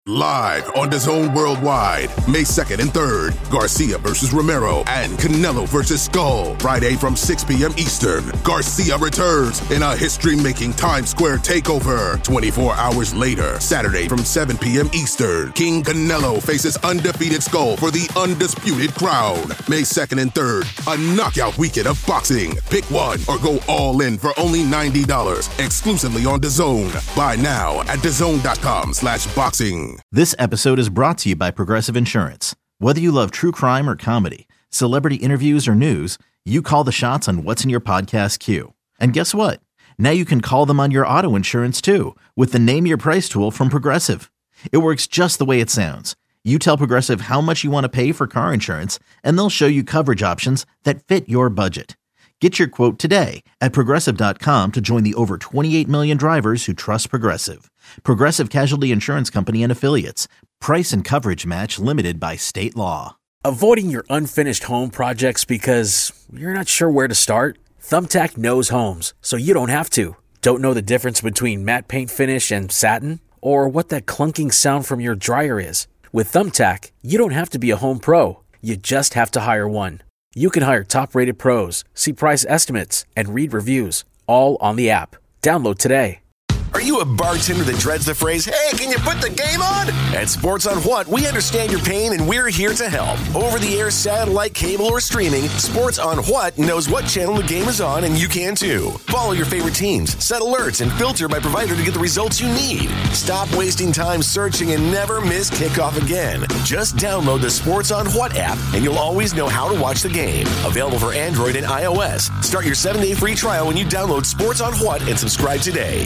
Live on DAZN Worldwide, May 2nd and 3rd, Garcia versus Romero and Canelo versus Skull. Friday from 6 p.m. Eastern, Garcia returns in a history-making Times Square takeover. 24 hours later, Saturday from 7 p.m. Eastern, King Canelo faces undefeated Skull for the undisputed crown. May 2nd and 3rd, a knockout weekend of boxing. Pick one or go all in for only $90, exclusively on DAZN. Buy now at DAZN.com/boxing. This episode is brought to you by Progressive Insurance. Whether you love true crime or comedy, celebrity interviews or news, you call the shots on what's in your podcast queue. And guess what? Now you can call them on your auto insurance too with the Name Your Price tool from Progressive. It works just the way it sounds. You tell Progressive how much you want to pay for car insurance, and they'll show you coverage options that fit your budget. Get your quote today at Progressive.com to join the over 28 million drivers who trust Progressive. Progressive Casualty Insurance Company and Affiliates. Price and coverage match limited by state law. Avoiding your unfinished home projects because you're not sure where to start? Thumbtack knows homes, so you don't have to. Don't know the difference between matte paint finish and satin? Or what that clunking sound from your dryer is? With Thumbtack, you don't have to be a home pro. You just have to hire one. You can hire top-rated pros, see price estimates, and read reviews, all on the app. Download today. Are you a bartender that dreads the phrase, "Hey, can you put the game on?" At Sports on What, we understand your pain and we're here to help. Over-the-air, satellite, cable, or streaming, Sports on What knows what channel the game is on, and you can too. Follow your favorite teams, set alerts, and filter by provider to get the results you need. Stop wasting time searching and never miss kickoff again. Just download the Sports on What app, and you'll always know how to watch the game. Available for Android and iOS. Start your 7-day free trial when you download Sports on What and subscribe today.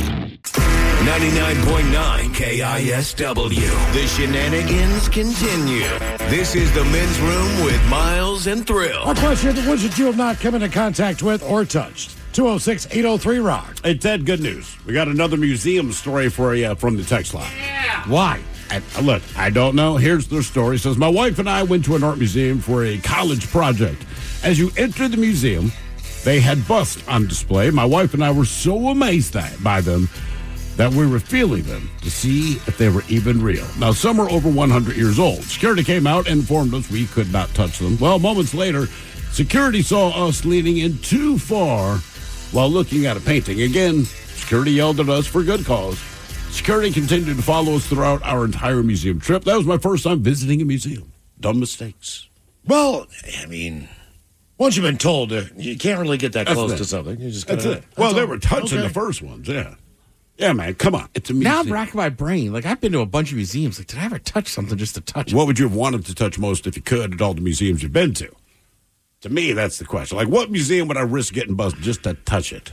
99.9 KISW. The shenanigans continue. This is the Men's Room with Miles and Thrill. Our question, what should you have not come into contact with or touched? 206-803-ROCK. Hey, Ted, good news. We got another museum story for you from the text line. Yeah. Why? Look, I don't know. Here's their story. It says, my wife and I went to an art museum for a college project. As you enter the museum, they had busts on display. My wife and I were so amazed by them that we were feeling them to see if they were even real. Now, some are over 100 years old. Security came out and informed us we could not touch them. Well, moments later, security saw us leaning in too far while looking at a painting. Again, security yelled at us for good cause. Security continued to follow us throughout our entire museum trip. That was my first time visiting a museum. Dumb mistakes. Well, I mean, once you've been told, you can't really get that close to something. You just That's it. Well, they were touching the first ones, yeah. Yeah, man, come on. It's a museum. Now I'm racking my brain. Like, I've been to a bunch of museums. Like, did I ever touch something just to touch it? What would you have wanted to touch most if you could at all the museums you've been to? To me, that's the question. Like, what museum would I risk getting buzzed just to touch it?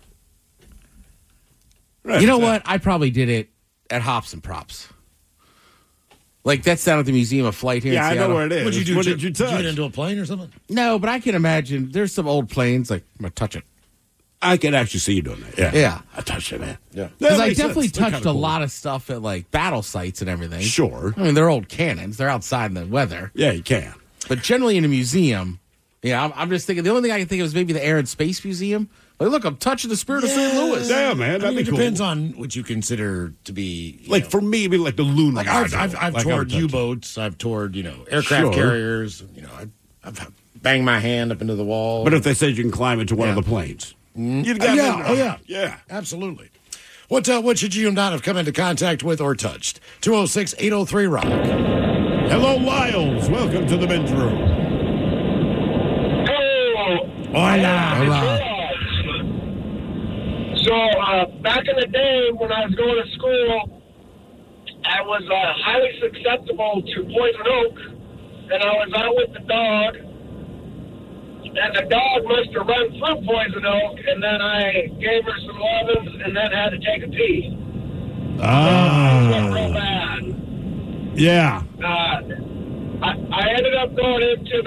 Right, you know what? I probably did it at Hops and Props. Like, that's down at the Museum of Flight here in Seattle. I know where it is. What did you do? What did you touch? Did you get into a plane or something? No, but I can imagine there's some old planes. Like, I'm going to touch it. I can actually see you doing that. Yeah. I touched it, man. Yeah. Because I definitely touched a lot of stuff at, like, battle sites and everything. Sure. I mean, they're old cannons. They're outside in the weather. Yeah, you can. But generally in a museum, I'm just thinking, the only thing I can think of is maybe the Air and Space Museum. Like, look, I'm touching the spirit of St. Louis. Yeah, man. That'd be it cool. depends on what you consider to be. Like, for me, it'd be like the lunar. Like, I've toured U-boats. I've toured, aircraft carriers. I've banged my hand up into the wall. But if they said you can climb into one of the planes. You'd got Yeah. Absolutely. What should you not have come into contact with or touched? 206-803-ROCK. Hello, Lyles. Welcome to the Men's Room. Hola. So, back in the day when I was going to school, I was highly susceptible to poison oak, and I was out with the dog, and the dog must have run through poison oak, and then I gave her some lovins and then had to take a pee. It went real bad. Yeah. I ended up going into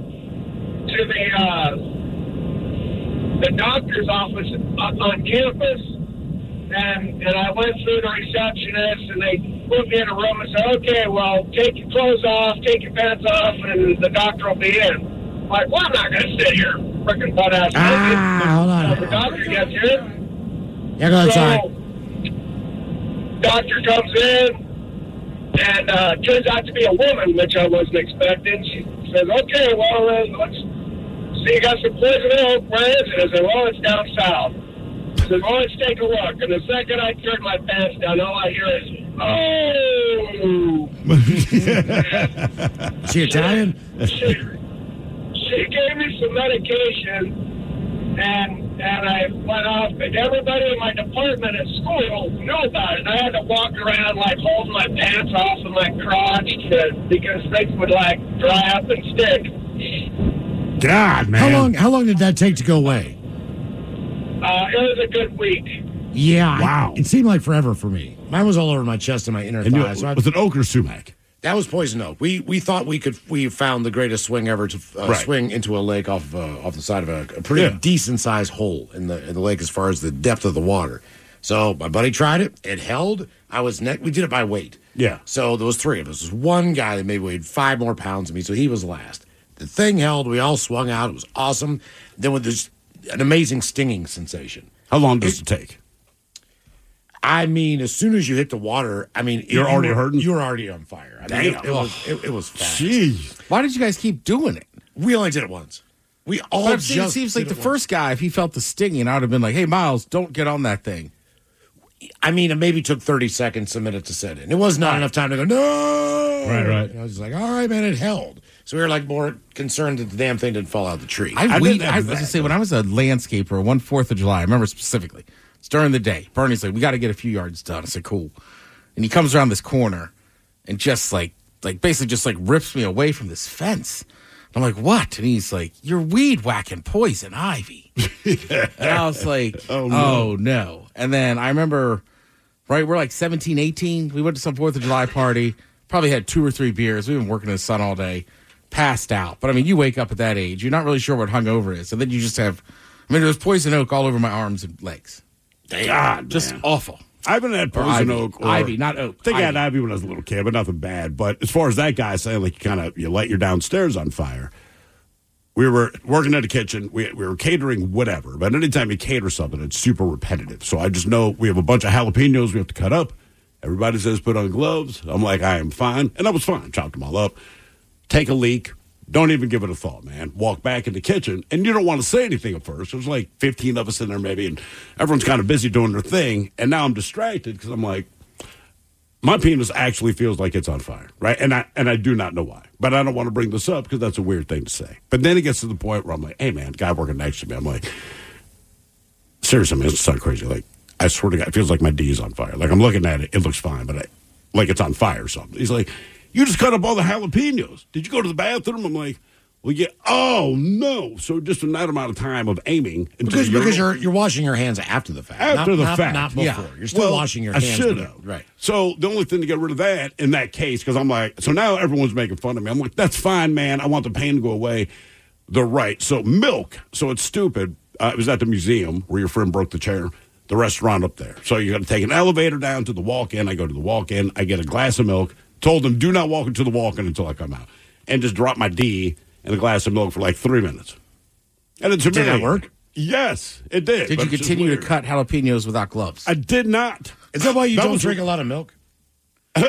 the doctor's office on campus, and I went through the receptionist, and they put me in a room and said, okay, well, take your clothes off, take your pants off, and the doctor will be in. I'm like, well, I'm not going to sit here freaking butt-ass naked hold on. until the doctor gets here. Yeah, go outside. So, doctor comes in, And turns out to be a woman, which I wasn't expecting. She says, okay, well, let's see, you got some poison oak. Where is it? I said, well, it's down south. I said, well, let's take a look. And the second I turned my pants down, all I hear is, oh! She Italian? She gave me some medication. And I went off, and everybody in my department at school knew about it. And I had to walk around, like, holding my pants off of my crotch because things would, like, dry up and stick. God, man. How long did that take to go away? It was a good week. Yeah. Wow. It seemed like forever for me. Mine was all over my chest and my inner thighs. Was it oak or sumac? That was poison oak. We thought we found the greatest swing ever to swing into a lake off the side of a pretty decent sized hole in the lake as far as the depth of the water. So my buddy tried it. It held. We did it by weight. Yeah. So there was three of us. There was one guy that maybe weighed 5 more pounds than me, so he was last. The thing held. We all swung out. It was awesome. Then with this an amazing stinging sensation. How long does it take? I mean, as soon as you hit the water, I mean, you're already hurting. You're already on fire. I mean, it was fast. Jeez. Why did you guys keep doing it? We only did it once. We all it seems like the first guy, if he felt the stinging, I would have been like, "Hey, Miles, don't get on that thing." I mean, it maybe took 30 seconds, a minute to set in. It was not enough time to go, no! Right. I was like, all right, man, it held. So we were like more concerned that the damn thing didn't fall out of the tree. I was going to say, when I was a landscaper, one 4th of July, I remember specifically, it's during the day. Bernie's like, we got to get a few yards done. I said, cool. And he comes around this corner and just basically just rips me away from this fence. I'm like, what? And he's like, you're weed whacking poison ivy. And I was like, oh, no. And then I remember, right, we're like 17, 18. We went to some 4th of July party, probably had 2 or 3 beers. We've been working in the sun all day, passed out. But, I mean, you wake up at that age, you're not really sure what hungover is. And then you just have, there was poison oak all over my arms and legs. God, just awful. I haven't had poison oak. Ivy, not oak. I think I had ivy when I was a little kid, but nothing bad. But as far as that guy saying, like, you light your downstairs on fire. We were working at a kitchen. We were catering whatever. But anytime you cater something, it's super repetitive. So I just know we have a bunch of jalapenos we have to cut up. Everybody says put on gloves. I'm like, I am fine. And I was fine. Chopped them all up. Take a leak. Don't even give it a thought, man. Walk back in the kitchen, and you don't want to say anything at first. There's like 15 of us in there maybe, and everyone's kind of busy doing their thing. And now I'm distracted because I'm like, my penis actually feels like it's on fire, right? And I do not know why. But I don't want to bring this up because that's a weird thing to say. But then it gets to the point where I'm like, hey, man, guy working next to me, I'm like, seriously, man, it's so crazy. Like, I swear to God, it feels like my D is on fire. Like, I'm looking at it, it looks fine, but like it's on fire or something. He's like, you just cut up all the jalapenos. Did you go to the bathroom? I'm like, well, yeah. Oh, no. So just in that amount of time of aiming. Because you're washing your hands after the fact. After the fact. Not before. Yeah. You're still washing your hands. I should have. Right. So the only thing to get rid of that in that case, because I'm like, so now everyone's making fun of me. I'm like, that's fine, man. I want the pain to go away. They're right. So milk. So it's stupid. It was at the museum where your friend broke the chair. The restaurant up there. So you got to take an elevator down to the walk-in. I go to the walk-in. I get a glass of milk. Told them, do not walk into the walk-in until I come out. And just drop my D in a glass of milk for like 3 minutes. And it's amazing. Did that work? Yes, it did. Did you continue to cut jalapenos without gloves? I did not. Is that why you don't drink a lot of milk? Yeah,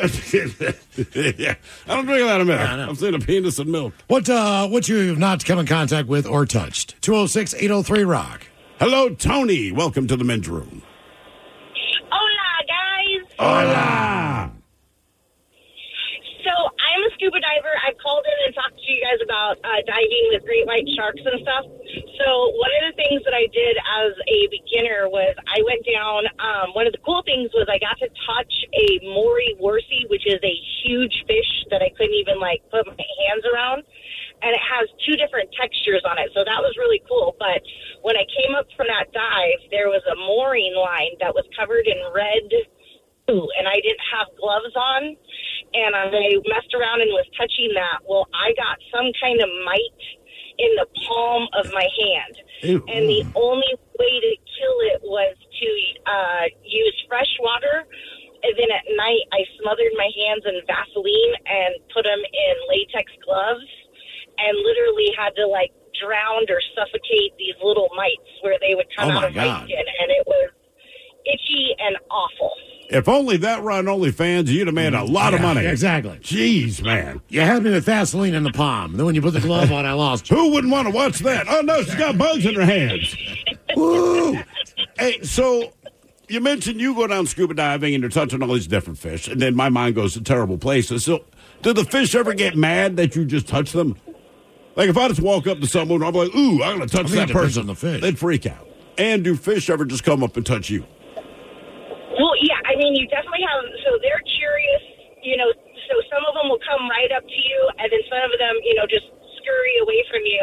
I don't drink a lot of milk. I'm saying a penis and milk. What you have not come in contact with or touched? 206-803-ROCK. Hello, Tony. Welcome to the men's room. Hola, guys. Hola. So I'm a scuba diver. I've called in and talked to you guys about diving with great white sharks and stuff. So one of the things that I did as a beginner was I went down. One of the cool things was I got to touch a Maury Worsey, which is a huge fish that I couldn't even put my hands around. And it has 2 different textures on it. So that was really cool. But when I came up from that dive, there was a mooring line that was covered in red goo, and I didn't have gloves on. And I messed around and was touching that. Well, I got some kind of mite in the palm of my hand. Ew. And the only way to kill it was to use fresh water. And then at night, I smothered my hands in Vaseline and put them in latex gloves and literally had to, drown or suffocate these little mites where they would come out of my skin. And it was itchy and awful. If only that run OnlyFans, you'd have made a lot of money. Exactly. Jeez, man. You had me with Vaseline in the palm. Then when you put the glove on, I lost you. Who wouldn't want to watch that? Oh, no, she's got bugs in her hands. Woo. Hey, so you mentioned you go down scuba diving and you're touching all these different fish, and then my mind goes to terrible places. So do the fish ever get mad that you just touch them? Like if I just walk up to someone, I'm like, ooh, I'm going to touch that person. On the fish. They'd freak out. And do fish ever just come up and touch you? Well, yeah, I mean, you definitely have, so they're curious, so some of them will come right up to you, and then some of them, just scurry away from you.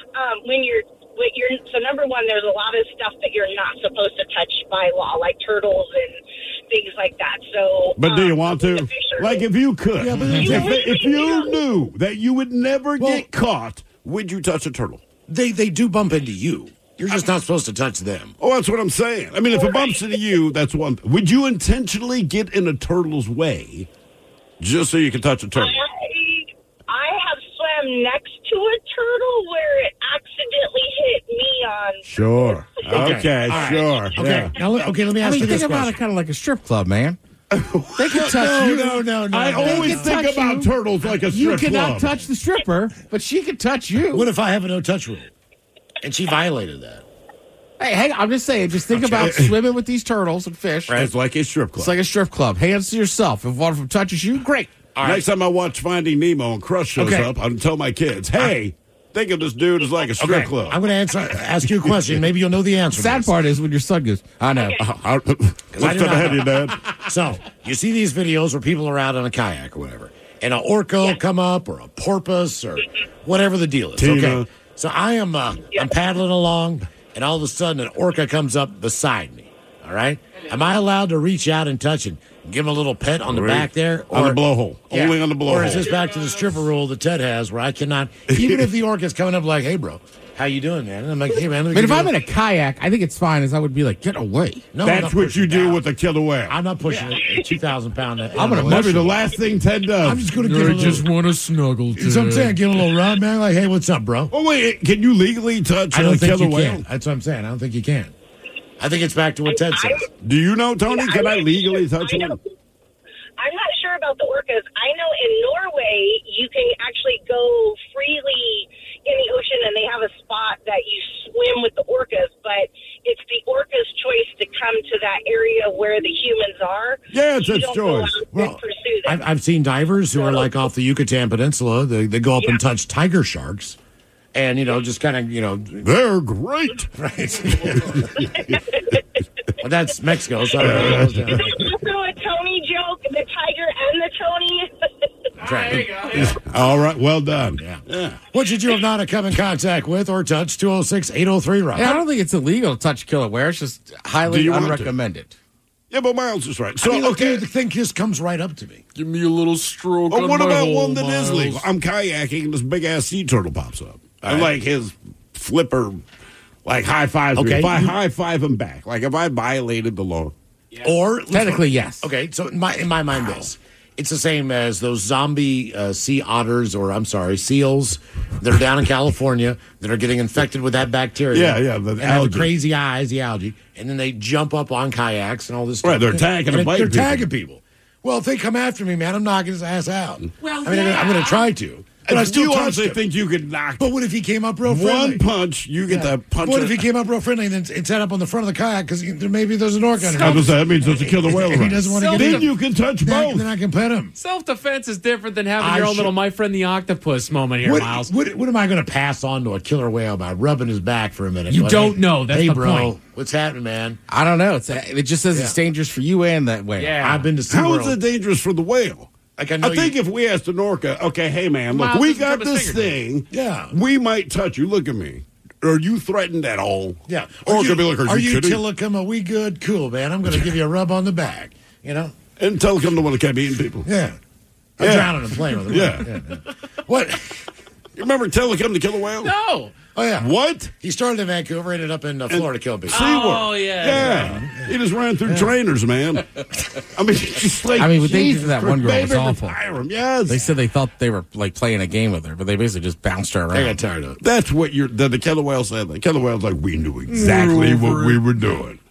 So number one, there's a lot of stuff that you're not supposed to touch by law, like turtles and things like that. So, but do you want to? Like if you could, if you knew that you would never get caught, would you touch a turtle? They do bump into you. You're just not supposed to touch them. Oh, that's what I'm saying. I mean, if it bumps into you, that's one. Would you intentionally get in a turtle's way just so you can touch a turtle? I have swam next to a turtle where it accidentally hit me on. Sure. Okay, right. sure. Okay. Yeah. Now, let me ask you this think about question. it kind of like a strip club, man. They can touch you. No. I always think about turtles like a strip You cannot club. touch the stripper, but she can touch you. What if I have a no-touch rule? And she violated that. Hey, I'm just saying, just think about swimming with these turtles and fish. Right. It's like a strip club. It's like a strip club. Hands to yourself. If one of them touches you, great. Next time I watch Finding Nemo and Crush shows up, I'll tell my kids, hey, think of this dude as like a strip club. I'm going to ask you a question. Maybe you'll know the answer. Sad part is when your son goes, I know. What's ahead of you, Dad? So, you see these videos where people are out on a kayak or whatever, and an orca will come up or a porpoise or whatever the deal is. Tina. Okay. So I'm paddling along, and all of a sudden an orca comes up beside me. All right? Am I allowed to reach out and touch and give him a little pet on the back there? Or, on the blowhole. Yeah. Only on the blowhole. Or is this back to the stripper rule that Ted has where I cannot, even if the orca's coming up like, hey, bro, how you doing, man? And I'm like, hey, man. But if I'm in a kayak, I think it's fine as I would be like, get away. No, that's what you do with a killer whale. I'm not pushing a 2,000-pound. I'm going to maybe the last thing Ted does. I'm just going to get a little. just want to snuggle. So I'm saying, get a little rub, man. Like, hey, what's up, bro? Oh, wait, can you legally touch I don't a think killer you whale? can. That's what I'm saying. I don't think you can. I think it's back to what Ted says. Do you know, Tony? Can I legally touch one? I'm not sure about the orcas. I know in Norway you can actually go freely in the ocean, and they have a spot that you swim with the orcas, but it's the orca's choice to come to that area where the humans are. Yeah, it's its choice. Well, I've seen divers who are like off the Yucatan Peninsula. They go up and touch tiger sharks. And, just kind of, they're great. Right. Well, that's Mexico. So I don't know. Also a Tony joke, the tiger and the Tony. That's right. There you go. All right, well done. Yeah. What should you have not come in contact with or touch? 206-803-ROCK. Yeah, I don't think it's illegal to touch killer whale. It's just highly unrecommended. Yeah, but Miles is right. So, So, okay. The thing just comes right up to me. Give me a little stroke. Oh, what about one that is legal? I'm kayaking and this big-ass sea turtle pops up. And, like, his flipper, high fives me. Okay. If I high five him back, like, if I violated the law. Yeah. Or technically, yes. Okay, so in my mind, it's the same as those zombie sea otters, or I'm sorry, seals that are down in California that are getting infected with that bacteria. Yeah, the and algae. have the crazy eyes, the algae, and then they jump up on kayaks and all this stuff. Right, they're tagging and biting They're tagging people. Well, if they come after me, man, I'm knocking his ass out. Well, I'm going to try to. But I still you touched honestly him. think you could knock But what if he came up real friendly? one punch, you get that punch. What if he came up real friendly and then sat up on the front of the kayak because maybe there's an orca under it? That means it's a killer whale. And he doesn't want to get in. Then you can touch both. Then I can pet him. Self-defense is different than having your own little My Friend the Octopus moment here, Miles. What am I going to pass on to a killer whale by rubbing his back for a minute? You don't know. That's hey, the bro, point. What's happening, man? I don't know. It just says it's dangerous for you and that whale. Yeah. I've been to How SeaWorld. is it dangerous for the whale? Like I think if we asked an orca, okay, hey, man, look, Miles we doesn't got grab his this finger, thing. Yeah. We might touch you. Look at me. Are you threatened at all? Yeah. Orca be like, are you kidding? Tillicum? Are we good? Cool, man. I'm going to give you a rub on the back. And Tillicum the one that kept eating people. Yeah. I'm drowning and playing with him. Yeah. What? You remember Tillicum the killer whale? No. Oh, yeah. What? He started in Vancouver, ended up in Florida, kill people. Oh, yeah. He just ran through trainers, man. I mean, just like, what they did Jesus to that one girl Christ, was baby, awful. retire him. Yes. They said they thought they were playing a game with her, but they basically just bounced her around. I got tired of it. That's what the killer whale said. The killer whale's like, we knew exactly what we were doing.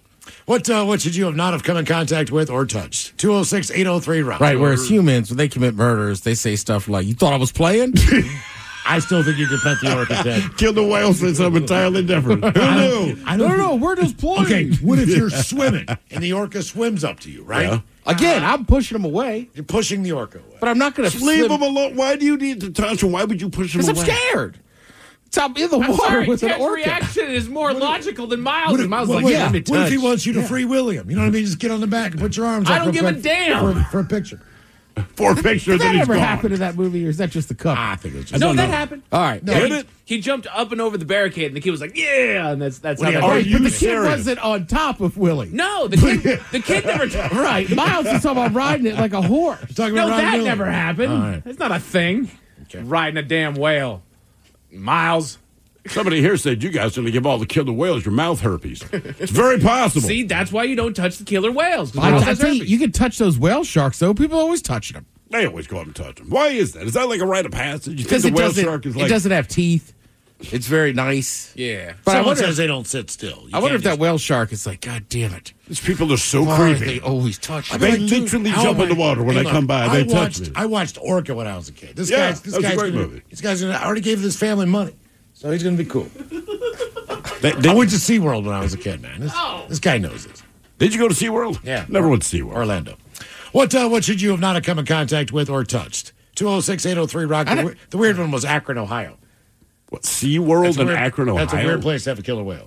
What should you not have come in contact with or touched? 206-803-ROCK. Right, whereas humans, when they commit murders, they say stuff like, you thought I was playing? I still think you could pet the orca, Ted. Kill the whale said something entirely different. Who knew? I don't No, we're just playing. Okay, what if you're swimming and the orca swims up to you, right? Yeah. Again, I'm pushing them away. You're pushing the orca away. But I'm not going to Just leave him alone. Why do you need to touch him? Why would you push him away? Because I'm scared. I'm in the water Sorry, with an Ted's orca. reaction is more logical than Miles. And Miles is like, What yeah, if he wants you to free William? You know what I mean? Just get on the back and put your arms up. I don't give a quick damn. For a picture. For a picture, Did then that he's ever gone. happen in that movie, or is that just the couple? I think it was just... No, don't that know. happened. All right. Yeah, Did it? he jumped up and over the barricade, and the kid was like, "Yeah," and that's how Well, that yeah, are happened. you But the kid serious? wasn't on top of Willie. No, the kid never. Right. Miles was talking about riding it like a horse. Talking No, about Ron that Williams. never happened. All right. That's not a thing. Riding a damn whale, Miles. Somebody here said you guys are going to give all the killer whales your mouth herpes. It's very possible. See, that's why you don't touch the killer whales. 'Cause I Miles tell has you, herpes. you can touch those whale sharks, though. People are always touching them. They always go up and touch them. Why is that? Is that like a rite of passage? You think Because the it whale shark is doesn't, like... it doesn't have teeth. It's very nice. Yeah. But I Someone wonder, says they don't sit still. You I wonder can't if that just- whale shark is like, God damn it. These people are so Why are creepy. they always touch me? They literally jump in the water when I come by. They touch me. I watched Orca when I was a kid. This Yeah, guy's that was a great movie. This guy's gonna, I already gave this family money, so he's going to be cool. They- I went to SeaWorld when I was a kid, man. This guy knows this. Did you go to SeaWorld? Yeah. Never went to SeaWorld. Orlando. What should you have not have come in contact with or touched? 206-803-ROCK. The weird one was Akron, Ohio. What, SeaWorld in Akron, Ohio? That's a weird place to have a killer whale.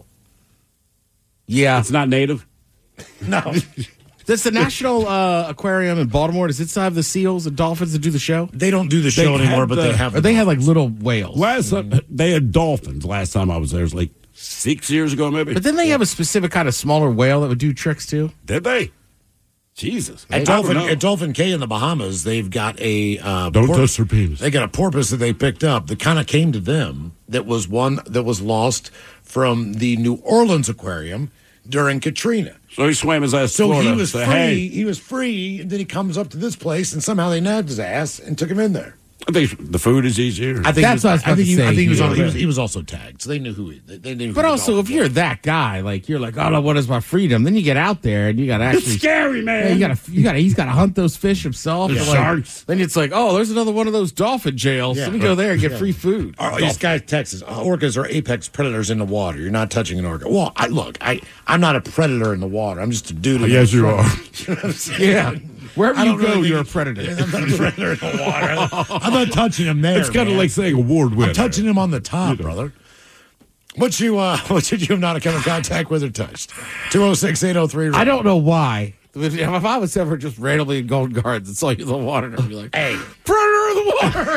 Yeah. It's not native? No. Does the National Aquarium in Baltimore, does it still have the seals and dolphins that do the show? They don't do the show They anymore, had but the- they have. Or they had like little whales. They had dolphins last time I was there. It was like 6 years ago, maybe. But then they have a specific kind of smaller whale that would do tricks too. Did they? Jesus. At I don't Dolphin, know. at Dolphin Cay in the Bahamas, they've got a Don't touch their penis. They got a porpoise that they picked up that kind of came to them. That was one that was lost from the New Orleans aquarium during Katrina. So he swam his ass to So Florida. he was Say, free. hey. He was free, and then he comes up to this place, and somehow they nabbed his ass and took him in there. I think the food is easier. I think That's what I was about I think to he, say. I think he was, Yeah. he was also tagged, so they knew who he. They knew. But who also, the if you're that guy, like you're like, oh, what is my freedom? Then you get out there and you got to actually. It's scary, man. Yeah, he's got to hunt those fish himself. The And, like, sharks. Then it's like, oh, there's another one of those dolphin jails. Yeah. Let me go there and get Yeah. free food. This guy texts, orcas are apex predators in the water. You're not touching an orca. Well, I'm not a predator in the water. I'm just a dude. in Yes, the you front. are. You know what I'm saying? Yeah. Wherever I you don't go, really you're a think- predator. I'm not a predator in the water. I'm not touching him there. It's kind of man. like saying award winner. I'm touching him on the top, brother. What should you have not come in contact with or touched? 206-803. I don't know why. If I was ever just randomly in Golden Gardens and saw you in the water, I'd be like, Hey, predator of the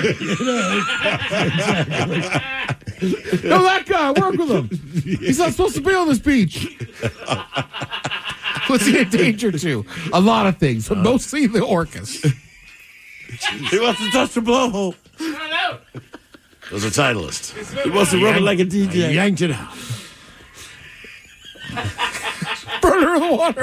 water. No, that guy, work with him. He's not supposed to be on this beach. What's he in danger to? A lot of things, but mostly the orcas. He wants to touch the blowhole. it was a Titleist. He wants to rub it like a I DJ. yanked it out. Predator of the water.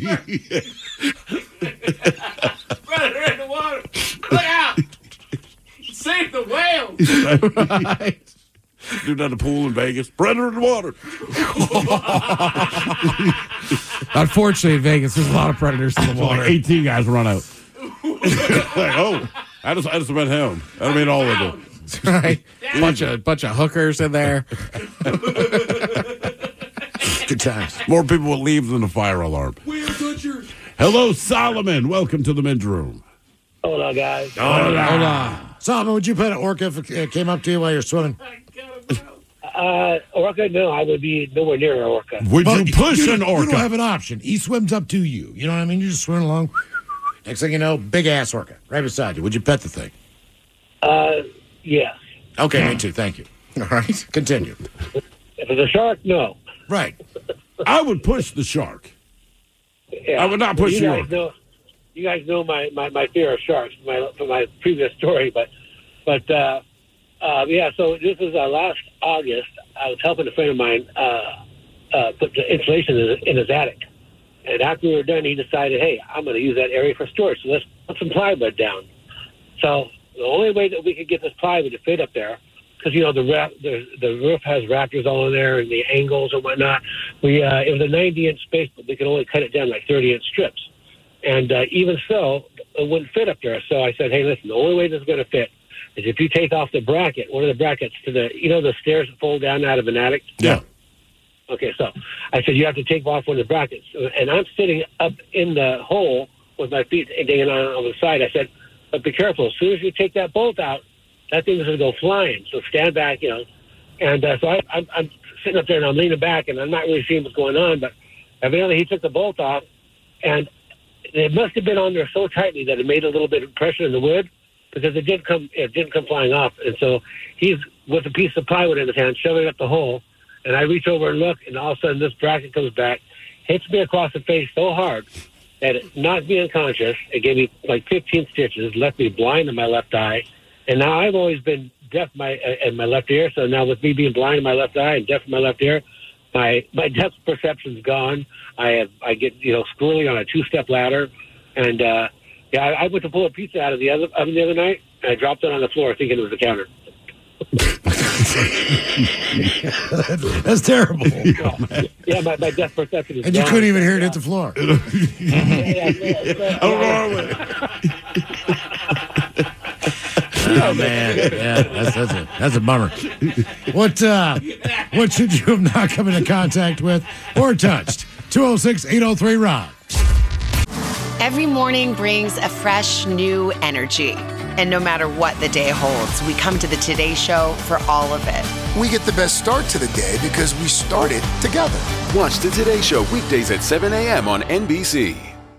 Predator in the water. Look out! Save the whales. Right. Do that at the pool in Vegas. Predator in the water. Unfortunately, in Vegas, there's a lot of predators in the So like water. 18 guys run out. Like, oh, I just met him. I mean all of them. Right. Bunch of hookers in there. Good times. More people will leave than the fire alarm. Hello, Solomon. Welcome to the men's room. Hola, guys. Hola. Solomon, would you pet an orca if it came up to you while you're swimming? Orca? No, I would be nowhere near an orca. Would Well, you push an You orca? don't have an option. He swims up to you. You know what I mean? You're just swimming along. Next thing you know, big ass orca right beside you. Would you pet the thing? Yes. Okay, me too. Thank you. All right, continue. If it's a shark, no. Right. I would push the shark. Yeah. I would not push you the guys orca. know. You guys know my fear of sharks from my previous story, but yeah. So this is last August. I was helping a friend of mine put the insulation in his attic, and after we were done, he decided, hey, I'm going to use that area for storage. So let's put some plywood down. So the only way that we could get this plywood to fit up there because the roof has rafters all in there and the angles and whatnot. It was a 90-inch space, but we could only cut it down like 30-inch strips. And even so, it wouldn't fit up there. So I said, hey, listen, the only way this is going to fit is if you take off the bracket, one of the brackets to the stairs that fold down out of an attic? Yeah. Okay, so I said, you have to take off one of the brackets. And I'm sitting up in the hole with my feet hanging on the side. I said, but be careful. As soon as you take that bolt out, that thing is going to go flying. So stand back, And so I'm sitting up there and I'm leaning back and I'm not really seeing what's going on. But evidently he took the bolt off and it must have been on there so tightly that it made a little bit of pressure in the wood because it didn't come flying off. And so he's with a piece of plywood in his hand, shoving it up the hole. And I reach over and look, and all of a sudden this bracket comes back, hits me across the face so hard that it knocked me unconscious. It gave me like 15 stitches, left me blind in my left eye. And now I've always been deaf in my left ear. So now with me being blind in my left eye and deaf in my left ear, my depth perception's gone. I get squirrely on a 2-step ladder, and I went to pull a pizza out of the oven the other night, and I dropped it on the floor thinking it was a counter. That's terrible. Yeah, my depth perception is and gone. You couldn't even hear it hit the floor. Oh man, yeah, that's a bummer. What should you have not come into contact with or touched? 206-803-ROCK. Every morning brings a fresh, new energy. And no matter what the day holds, we come to the Today Show for all of it. We get the best start to the day because we started together. Watch the Today Show weekdays at 7 a.m. on NBC.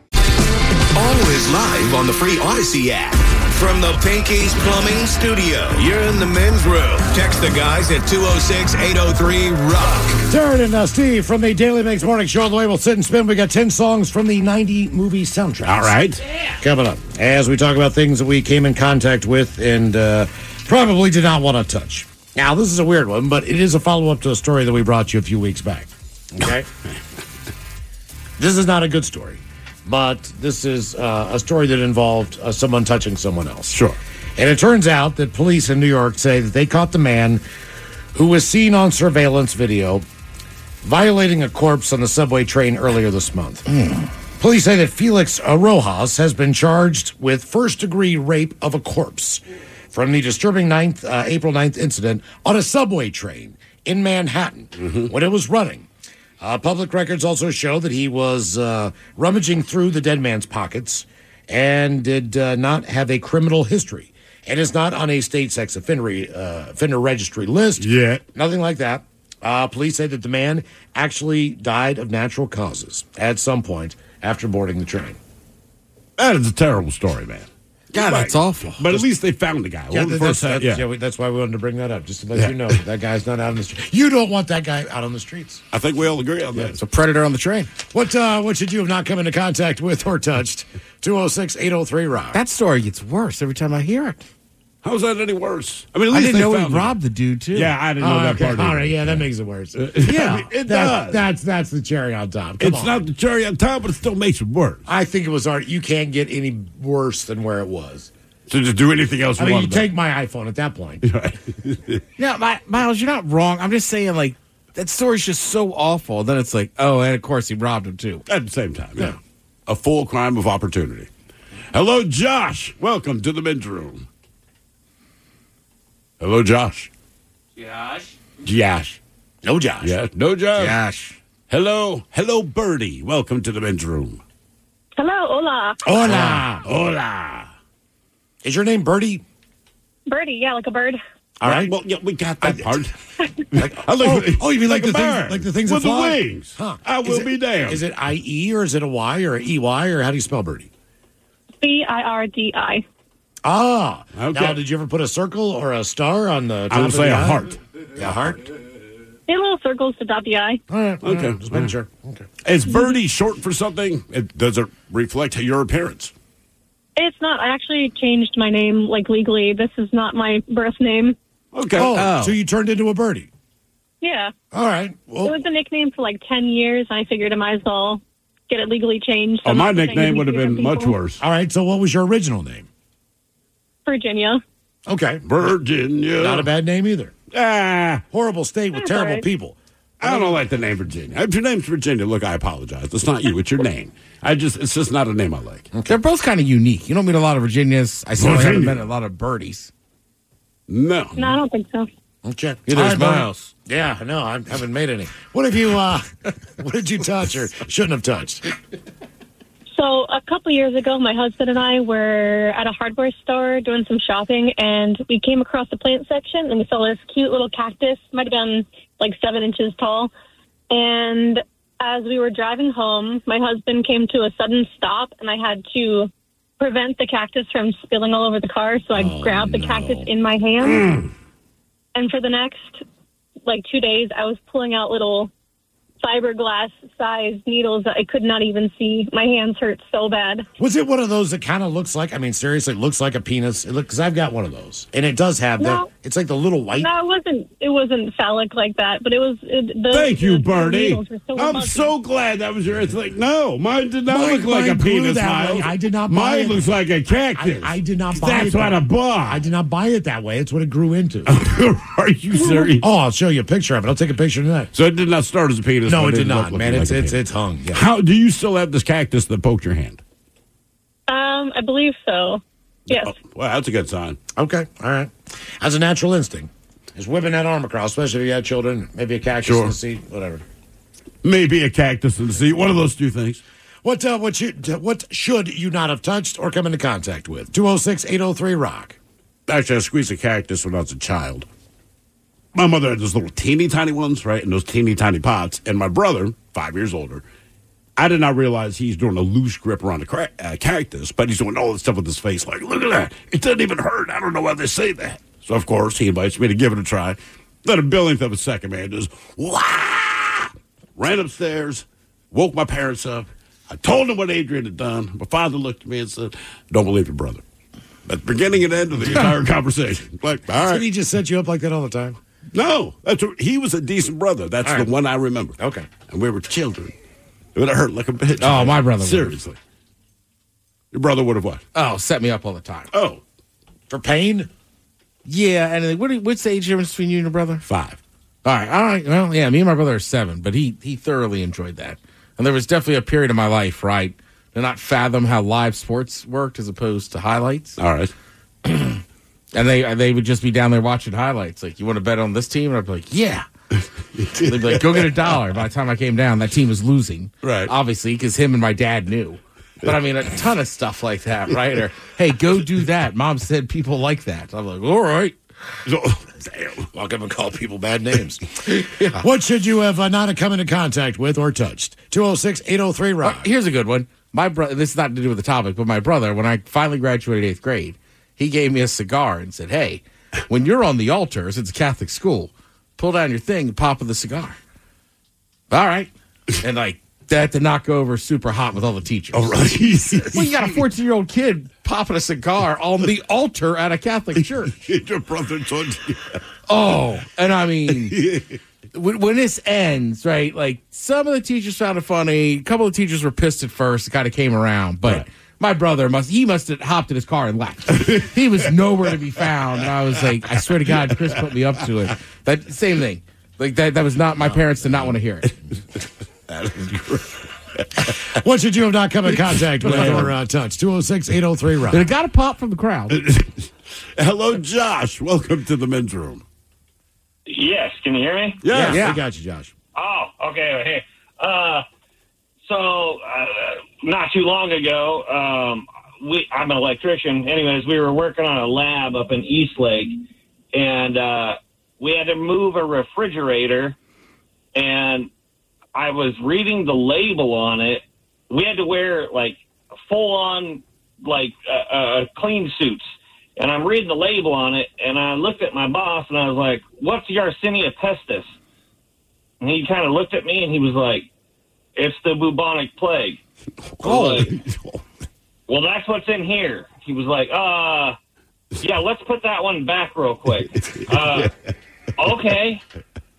Always live on the free Odyssey app. From the Pinky's Plumbing Studio, you're in the men's room. Text the guys at 206-803-ROCK. Darren and Steve from the Daily Mix Morning Show. On the way, we'll sit and spin. We got 10 songs from the 90 movie soundtrack. All right. Coming up, as we talk about things that we came in contact with and probably did not want to touch. Now, this is a weird one, but it is a follow-up to a story that we brought you a few weeks back. Okay? This is not a good story. But this is a story that involved someone touching someone else. Sure. And it turns out that police in New York say that they caught the man who was seen on surveillance video violating a corpse on the subway train earlier this month. Police say that Felix Rojas has been charged with first-degree rape of a corpse from the disturbing April 9th incident on a subway train in Manhattan when it was running. Public records also show that he was rummaging through the dead man's pockets and did not have a criminal history and is not on a state sex offender registry list. Yet. Nothing like that. Police say that the man actually died of natural causes at some point after boarding the train. That is a terrible story, man. God, that's awful. But at least they found the guy. That's why we wanted to bring that up, just to let you know that guy's not out on the street. You don't want that guy out on the streets. I think we all agree on that. It's a predator on the train. What should you have not come into contact with or touched? 206-803-ROCK. That story gets worse every time I hear it. How's that any worse? I mean, at I least didn't know he found robbed the dude, too. Yeah, I didn't know that part. All right, yeah, that makes it worse. Yeah, it does. That's the cherry on top. It's not the cherry on top, but it still makes it worse. I think it was already. You can't get any worse than where it was. So just do anything else you want. You take my iPhone at that point. No, Miles, you're not wrong. I'm just saying, like, that story's just so awful. Then it's like, oh, and of course he robbed him, too. At the same time, yeah. A full crime of opportunity. Hello, Josh. Welcome to the men's room. Hello, Josh. Josh. No Josh. Yeah, no Josh. Josh. Hello, Birdie. Welcome to the men's room. Hello, hola. Hola. Is your name Birdie? Birdie, yeah, like a bird. All right. Well, yeah, we got that part. You mean like the things, like the things with that fly? the wings? Huh. I will be damned. Is it IE or is it a Y or a EY or how do you spell Birdie? BIRDI. Ah. Okay. Now, did you ever put a circle or a star on the top I would of say the a eye? heart. Yeah, a heart. Yeah, little circles to dot the I. All right. Okay. Just making sure. Okay. Is Birdie short for something? Does it reflect your appearance? It's not. I actually changed my name, like, legally. This is not my birth name. Okay. Oh, so you turned into a birdie. Yeah. All right. Well, it was a nickname for, like, 10 years. I figured I might as well get it legally changed. Oh, I'm my not saying nickname would have been different much people. worse. all right. So what was your original name? Virginia. Okay. Virginia. Not a bad name either. Ah. Horrible state with terrible people. I don't like the name Virginia. If your name's Virginia, look, I apologize. It's not you. It's your name. It's just not a name I like. Okay. They're both kind of unique. You don't meet a lot of Virginias. I certainly haven't met a lot of birdies. No. No, I don't think so. Okay. There's Miles. Yeah, no, I haven't made any. What have you, what did you touch or shouldn't have touched? So a couple years ago, my husband and I were at a hardware store doing some shopping, and we came across the plant section, and we saw this cute little cactus, might have been like 7 inches tall. And as we were driving home, my husband came to a sudden stop, and I had to prevent the cactus from spilling all over the car, so I grabbed the cactus in my hand. And for the next, 2 days, I was pulling out little fiberglass-sized needles that I could not even see. My hands hurt so bad. Was it one of those that kind of looks like, seriously, it looks like a penis? Because I've got one of those. And it does have it's like the little white. No, it wasn't phallic like that, but it was. Thank you, Bernie. So I'm so glad that was your. It's like, no, mine did not look like a penis, Miles. I did not buy it. Mine looks like a cactus. I did not buy it. That's what I bought. I did not buy it that way. It's what it grew into. Are you serious? Oh, I'll show you a picture of it. I'll take a picture tonight. So it did not start as a penis? No, it did not, man. It's hung. Yeah. How do you still have this cactus that poked your hand? I believe so. Yes. Oh, well, that's a good sign. Okay, all right. As a natural instinct, just whipping that arm across, especially if you had children, maybe a cactus in the seat, whatever. Maybe a cactus in the seat. One of those two things. What should you not have touched or come into contact with? 206-803-ROCK. Actually, I squeezed a cactus when I was a child. My mother had those little teeny tiny ones, right, in those teeny tiny pots. And my brother, 5 years older, I did not realize he's doing a loose grip around a cactus, but he's doing all this stuff with his face, like, look at that. It doesn't even hurt. I don't know why they say that. So, of course, he invites me to give it a try. Then a billionth of a second, man, just, wah! Ran upstairs, woke my parents up. I told them what Adrian had done. My father looked at me and said, don't believe your brother. At the beginning and end of the entire conversation. Like, all right. Did he just set you up like that all the time? No, he was a decent brother. That's the one I remember. Okay. And we were children. It would have hurt like a bitch. Oh, my brother Seriously. Your brother would have what? Oh, set me up all the time. Oh. For pain? Yeah, and what's the age difference between you and your brother? 5. All right. Well, yeah, me and my brother are 7, but he thoroughly enjoyed that. And there was definitely a period of my life, right, to not fathom how live sports worked as opposed to highlights. All right. And they would just be down there watching highlights. Like, you want to bet on this team? And I'd be like, yeah. They'd be like, go get $1. By the time I came down, that team was losing. Right. Obviously, because him and my dad knew. But, I mean, a ton of stuff like that, right? Or, hey, go do that. Mom said people like that. I'm like, all right. Walk up and call people bad names. Yeah. What should you have not come into contact with or touched? 206-803-ROCK. Here's a good one. My brother, this is not to do with the topic, but my brother, when I finally graduated 8th grade, he gave me a cigar and said, hey, when you're on the altar, since it's a Catholic school, pull down your thing and pop with the cigar. All right. And that did not go over super hot with all the teachers. Oh, right. Well, you got a 14-year-old kid popping a cigar on the altar at a Catholic church. Your brother told you. Oh, and I mean, when this ends, right, some of the teachers found it funny. A couple of teachers were pissed at first. It kind of came around. But my brother must have hopped in his car and left. He was nowhere to be found. And I was like, I swear to God, Chris put me up to it. That same thing. That was not, my parents did not want to hear it. That is great. What should you have not come in contact with or touched? 206-803-ROCK. But it got a pop from the crowd. Hello, Josh. Welcome to the men's room. Yes, can you hear me? Yeah. We got you, Josh. Oh, okay. Hey, so not too long ago, I'm an electrician. Anyways, we were working on a lab up in Eastlake, and we had to move a refrigerator, and I was reading the label on it. We had to wear full-on clean suits. And I'm reading the label on it, and I looked at my boss, and I was like, what's Yersinia pestis? And he kind of looked at me, and he was like, it's the bubonic plague. Well, that's what's in here. He was like, yeah, let's put that one back real quick. Okay.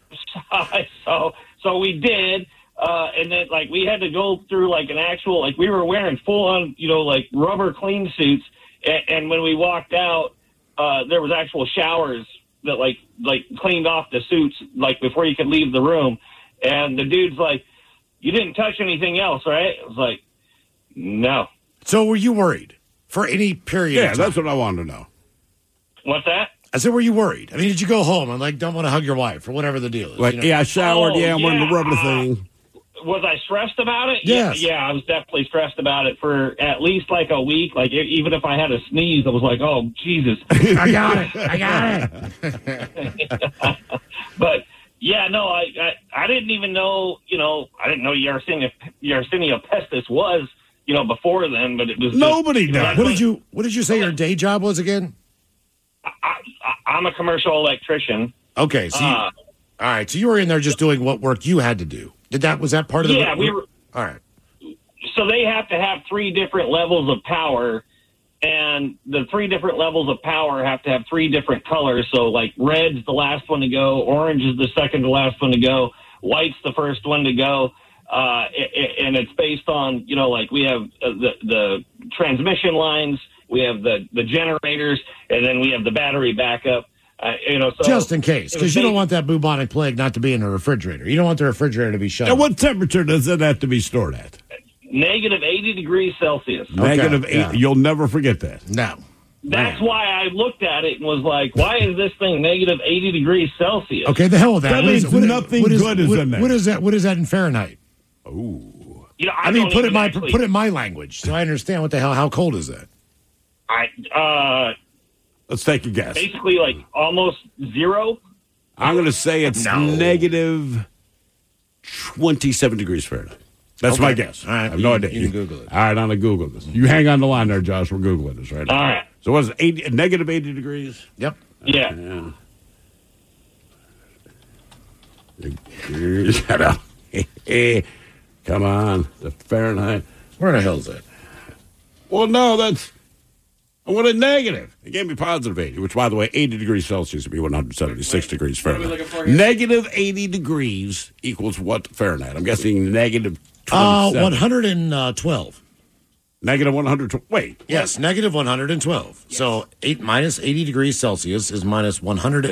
So we did, and then, we had to go through, an actual, we were wearing full-on, rubber clean suits. And when we walked out, there was actual showers that like cleaned off the suits like before you could leave the room. And the dude's like, "You didn't touch anything else, right?" I was like, "No." So were you worried for any period of Yeah, time? that's what I wanted to know. What's that? I said, were you worried? I mean, did you go home and, like, don't want to hug your wife or whatever the deal is? Like, you know? yeah, I showered. Oh, I'm wearing the rubber yeah, thing. Was I stressed about it? Yes. Yeah, I was definitely stressed about it for at least like a week. Like even if I had a sneeze, I was like, "Oh Jesus!" I got it. But yeah, no, I didn't even know. I didn't know Yersinia pestis was. Before then, but it was Nobody does. What did you say your day job was again? I'm a commercial electrician. Okay, so all right, so you were in there just doing what work you had to do. Was that part of the? Yeah, we were. All right. So they have to have 3 different levels of power, and the 3 different levels of power have to have 3 different colors. So like red's the last one to go, orange is the second to last one to go, white's the first one to go. And it's based on, like we have the transmission lines, we have the generators, and then we have the battery backup. So just in case, because you don't want that bubonic plague not to be in the refrigerator. You don't want the refrigerator to be shut. And what temperature does it have to be stored at? Negative 80 degrees Celsius. Negative 8. Yeah. You'll never forget that. No. That's why I looked at it and was like, why is this thing negative 80 degrees Celsius? Okay, the hell with that. That means nothing good is in there. What is that? What is that in Fahrenheit? Ooh. I mean, put it in my language so I understand what the hell. How cold is that? Let's take a guess. Basically, like almost 0. I'm going to say it's negative 27 degrees Fahrenheit. That's my guess. All right, I have no idea. You can Google it. All right, I'm going to Google this. You hang on the line there, Josh. We're Googling this right now. All right. So what is it, negative 80 degrees? Yep. Yeah. Shut up. Come on. The Fahrenheit. Where the hell is that? Well, no, I want a negative. It gave me positive 80, which, by the way, 80 degrees Celsius would be 176 degrees Fahrenheit. Negative 80 degrees equals what Fahrenheit? I'm guessing negative 27. 112. Negative 112. Wait. Yes, negative 112. Yes. So minus 80 degrees Celsius is minus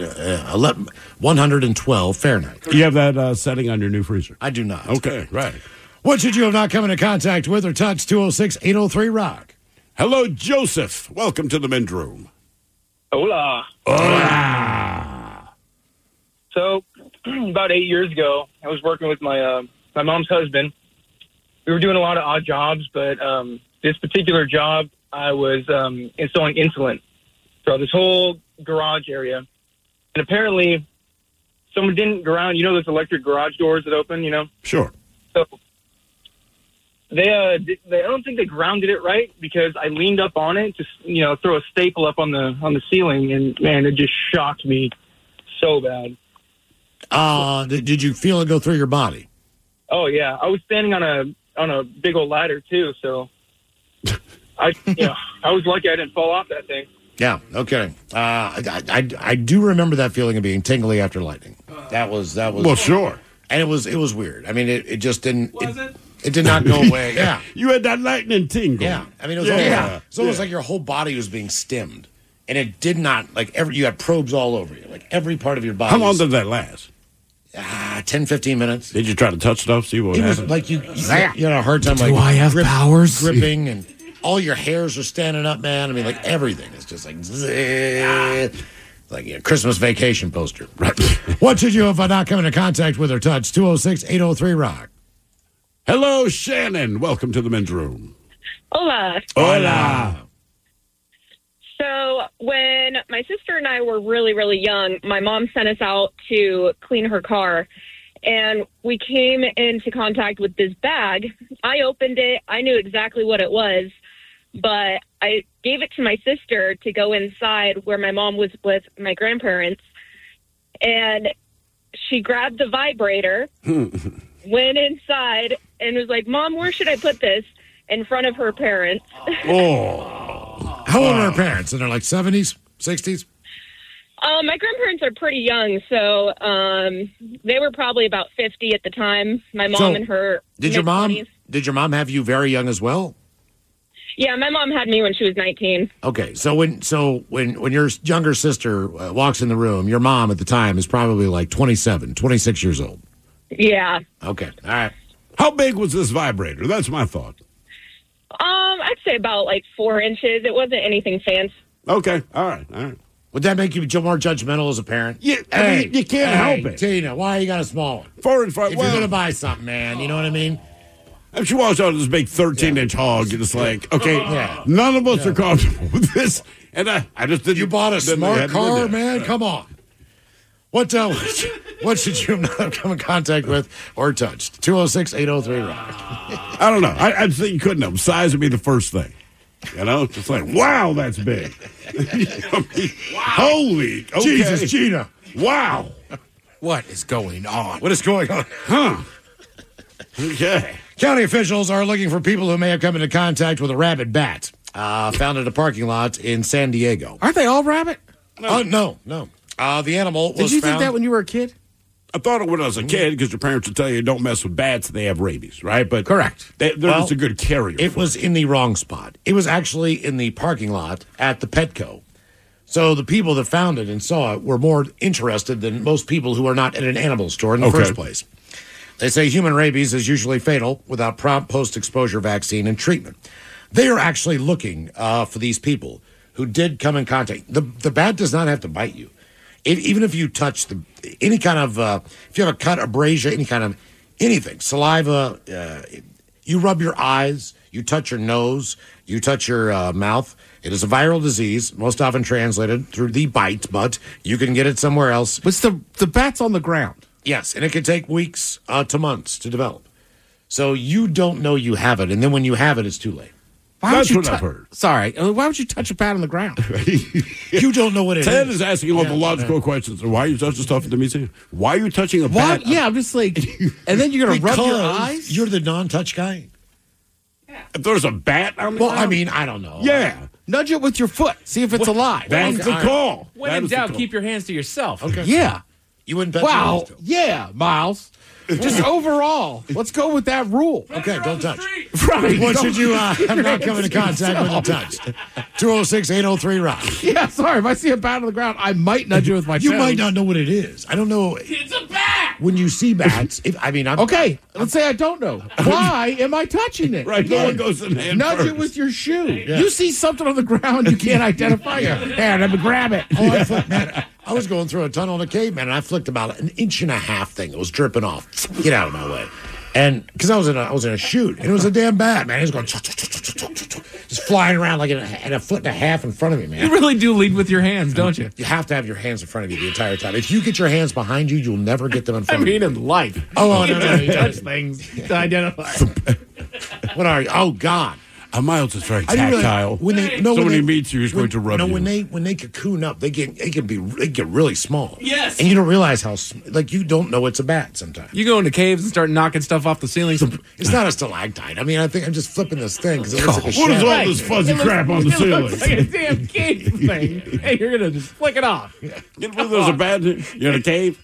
112 Fahrenheit. You have that setting on your new freezer? I do not. Okay, right. What should you have not come into contact with or touched? 206-803-ROCK. Hello, Joseph. Welcome to the men's room. Hola. Hola. So, about 8 years ago, I was working with my mom's husband. We were doing a lot of odd jobs, but this particular job, I was installing insulin throughout this whole garage area. And apparently, someone didn't go around. You know those electric garage doors that open, Sure. So they I don't think they grounded it right because I leaned up on it to throw a staple up on the ceiling, and man, it just shocked me so bad. Did you feel it go through your body? Oh yeah, I was standing on a big old ladder too, so I was lucky I didn't fall off that thing. Yeah. Okay. I do remember that feeling of being tingly after lightning. That was. Well, sure. And it was weird. I mean, it just didn't. It did not go away. Yeah. You had that lightning tingle. Yeah. I mean, it was almost like your whole body was being stemmed, and it did not you had probes all over you, like every part of your body. How long did that last? 10, 15 minutes. Did you try to touch stuff? See what happened? It was like you had a hard time. Do I have powers? Gripping, and all your hairs are standing up, man. I mean, like everything is just like like a Christmas Vacation poster. Right. What should you have not come into contact with or touched? 206-803-ROCK. Hello, Shannon. Welcome to the men's room. Hola. Hola. So when my sister and I were really, really young, my mom sent us out to clean her car, and we came into contact with this bag. I opened it. I knew exactly what it was, but I gave it to my sister to go inside where my mom was with my grandparents, and she grabbed the vibrator, went inside, and was like, "Mom, where should I put this?" in front of her parents. Oh. How old are her parents? In their 70s, 60s? My grandparents are pretty young, so they were probably about 50 at the time. My mom and her Did your mom have you very young as well? Yeah, my mom had me when she was 19. Okay, so when your younger sister walks in the room, your mom at the time is probably like 27, 26 years old. Yeah. Okay, all right. How big was this vibrator? That's my thought. I'd say about like 4 inches. It wasn't anything fancy. Okay, all right. Would that make you more judgmental as a parent? Yeah, I mean, you can't help it. Tina, why you got a small one? 4 and 5. If you're going to buy something, man, you know what I mean? And she walks out with this big 13-inch hog, and it's like, okay, Yeah. none of us are comfortable with this. And I just didn't. You bought a didn't smart have to car, do that. man? Come on. What should you not come in contact with or touched? 206-803-ROCK. I don't know. I'd say you couldn't have. Size would be the first thing. You know? It's like, wow, that's big. Holy. Okay. Jesus, Gina. Wow. What is going on? What is going on? Huh. Okay. County officials are looking for people who may have come into contact with a rabid bat found at a parking lot in San Diego. Aren't they all rabbit? No. The animal was Did you found. think that when you were a kid? I thought it when I was a kid because your parents would tell you don't mess with bats, they have rabies, right? But correct. They're just a good carrier. It was in the wrong spot. It was actually in the parking lot at the Petco. So the people that found it and saw it were more interested than most people who are not at an animal store in the first place. They say human rabies is usually fatal without prompt post-exposure vaccine and treatment. They are actually looking for these people who did come in contact. The bat does not have to bite you. Even if you touch any kind of, if you have a cut, abrasion, any kind of anything, saliva, you rub your eyes, you touch your nose, you touch your mouth. It is a viral disease, most often translated through the bite, but you can get it somewhere else. What's the bat's on the ground? Yes, and it can take weeks to months to develop. So you don't know you have it, and then when you have it, it's too late. That's what I've heard. Sorry, why would you touch a bat on the ground? You don't know what it is. Ted is asking all the logical questions. Why are you touching stuff at the museum? Why are you touching a bat? Yeah, I'm just like, and then you're going to rub your Because eyes? You're the non-touch guy. If there's a bat on the Well, ground? I mean, I don't know. Yeah. Nudge it with your foot. See if it's alive. That's the call. When That in is the doubt, call. keep your hands to yourself. Okay. Yeah. You wouldn't bet Wow. your Yeah, Miles. Just overall, let's go with that rule. Okay, don't touch. Right. What Don't should you have keep your not come hands into to contact with and yourself. touched? 206-803-ROCK. Yeah, sorry. If I see a bat on the ground, I might nudge it with my You toes. might not know what it is. I don't know. It's a bat! When you see bats, Okay, let's say I don't know. Why am I touching it? Right, no one goes in hand Nudge first. it with your shoe. You see something on the ground you can't identify it. There, let me grab it. I was going through a tunnel in a caveman, and I flicked about an 1.5 inch thing. It was dripping off. Get out of my way. And because I was in a chute, and it was a damn bat, man. It was going just flying around like at a foot and a half in front of me, man. You really do lead with your hands, don't you? You have to have your hands in front of you the entire time. If you get your hands behind you, you'll never get them in I front of you. mean, in life. Oh, you no. just touch things to identify. What are you? Oh, God. Miles is very I didn't realize- tactile. when they- so when when they- he meets you, he's going to rub you. when they cocoon up, they get really small. Yes. And you don't realize how you don't know it's a bat sometimes. You go into caves and start knocking stuff off the ceiling. It's not a stalactite. I mean, I think I'm just flipping this thing because it looks like a What is shadow. all this fuzzy crap on the It ceiling? looks like a damn cave thing. Hey, you're going to just flick it off. You believe there's a bat? You're in a cave?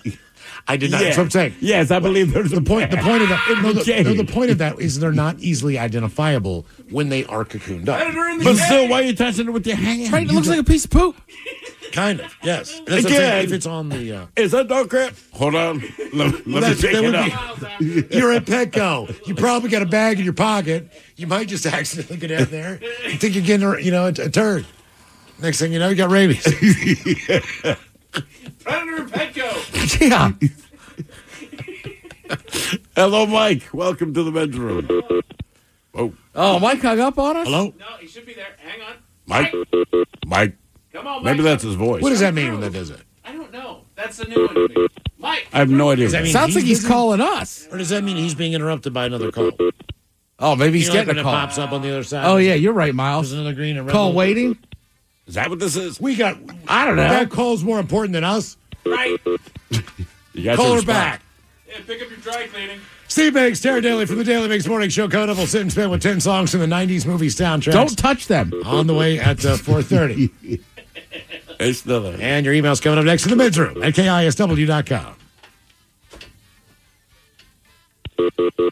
I did not. Yeah. That's what I'm saying. Yes, I believe there's The point of that. Okay. The point of that is they're not easily identifiable when they are cocooned up. But still, why are you touching it with your hand? Right, it looks like a piece of poop. Kind of. Yes. That's what I'm Again. saying. If it's on the. Is that dog crap? Hold on. Let me take that it would up. be- You're at Petco. You probably got a bag in your pocket. You might just accidentally get out there. You think you're getting a turd. Next thing you know, you got rabies. Predator Petco. Yeah. Hello, Mike. Welcome to the men's room. Oh, Mike hung up on us? Hello? No, he should be there. Hang on. Mike. Come on, Mike. Maybe that's his voice. What does that mean when that does it? I don't know. That's the new one. Mike. I have no idea. Does that mean Sounds like he's busy? calling us. Or does that mean he's being interrupted by another call? Oh, maybe he's You know, like getting when a it call. pops up on the other side. Oh, yeah, you're right, Miles. There's another green and red. Call little- waiting? Is that what this is? We got. I don't know. That call's more important than us. Right. You got Call your her spot. back. Yeah, pick up your dry cleaning. Steve Banks, Tara Daly from the Daily Mix Morning Show. Code up will sit and spin with 10 songs from the 90s movie soundtracks. Don't touch them. On the way at 4:30. It's still there. And your email's coming up next in the men's room at KISW.com.